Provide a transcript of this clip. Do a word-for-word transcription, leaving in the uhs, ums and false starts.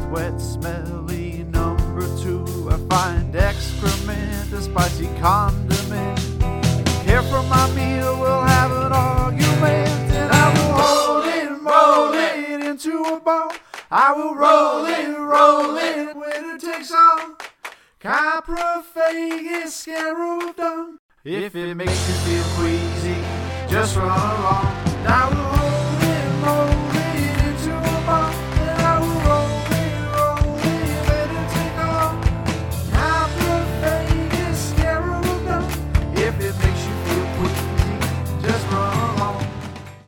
wet, smelly number two. I find excrement a spicy condiment. Care for my meal, we'll have an argument, and I will hold it, roll it into a ball. I will roll it, roll it, winner takes all. Coprophagus, Scarabdom. If it makes you feel queasy, just run along. I will hold it, roll